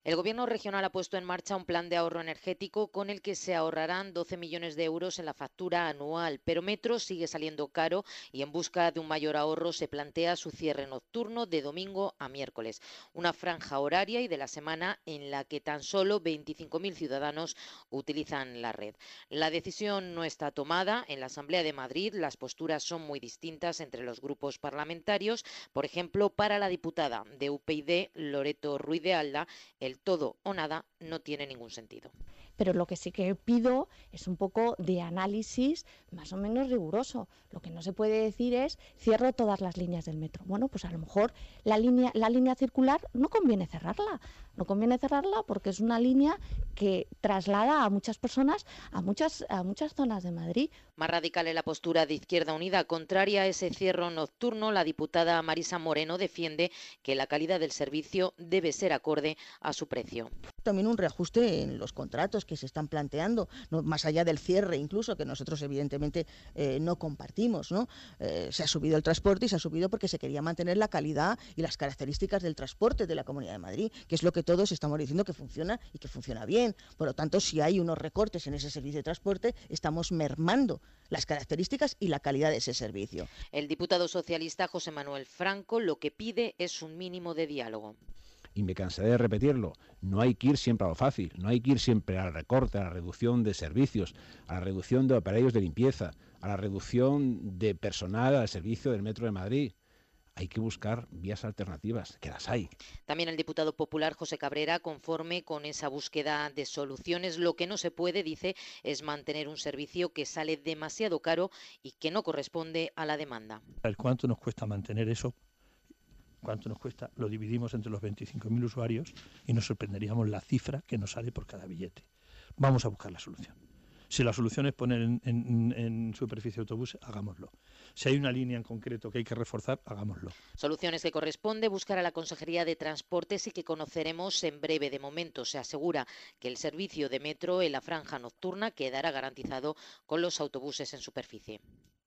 El Gobierno regional ha puesto en marcha un plan de ahorro energético con el que se ahorrarán 12 millones de euros en la factura anual, pero Metro sigue saliendo caro y en busca de un mayor ahorro se plantea su cierre nocturno de domingo a miércoles, una franja horaria y de la semana en la que tan solo 25.000 ciudadanos utilizan la red. La decisión no está tomada. En la Asamblea de Madrid las posturas son muy distintas entre los grupos parlamentarios. Por ejemplo, para la diputada de UPyD, Loreto Ruiz de Alda, el todo o nada no tiene ningún sentido. Pero lo que sí que pido es un poco de análisis más o menos riguroso. Lo que no se puede decir es cierro todas las líneas del metro. Bueno, pues a lo mejor la línea circular no conviene cerrarla. No conviene cerrarla porque es una línea que traslada a muchas personas a muchas zonas de Madrid. Más radical en la postura de Izquierda Unida, contraria a ese cierre nocturno, la diputada Marisa Moreno defiende que la calidad del servicio debe ser acorde a su precio. También un reajuste en los contratos que se están planteando, ¿no? Más allá del cierre incluso, que nosotros evidentemente no compartimos, ¿no? Se ha subido el transporte y se ha subido porque se quería mantener la calidad y las características del transporte de la Comunidad de Madrid, que es lo que todos estamos diciendo que funciona y que funciona bien. Por lo tanto, si hay unos recortes en ese servicio de transporte, estamos mermando las características y la calidad de ese servicio. El diputado socialista José Manuel Franco lo que pide es un mínimo de diálogo. Y me cansaré de repetirlo, no hay que ir siempre a lo fácil, no hay que ir siempre al recorte, a la reducción de servicios, a la reducción de aparellos de limpieza, a la reducción de personal al servicio del Metro de Madrid. Hay que buscar vías alternativas, que las hay. También el diputado popular José Cabrera, conforme con esa búsqueda de soluciones, lo que no se puede, dice, es mantener un servicio que sale demasiado caro y que no corresponde a la demanda. ¿Cuánto nos cuesta mantener eso? ¿Cuánto nos cuesta? Lo dividimos entre los 25.000 usuarios y nos sorprenderíamos la cifra que nos sale por cada billete. Vamos a buscar la solución. Si la solución es poner en superficie de autobús, hagámoslo. Si hay una línea en concreto que hay que reforzar, hagámoslo. Soluciones que corresponde buscar a la Consejería de Transportes y que conoceremos en breve. De momento se asegura que el servicio de metro en la franja nocturna quedará garantizado con los autobuses en superficie.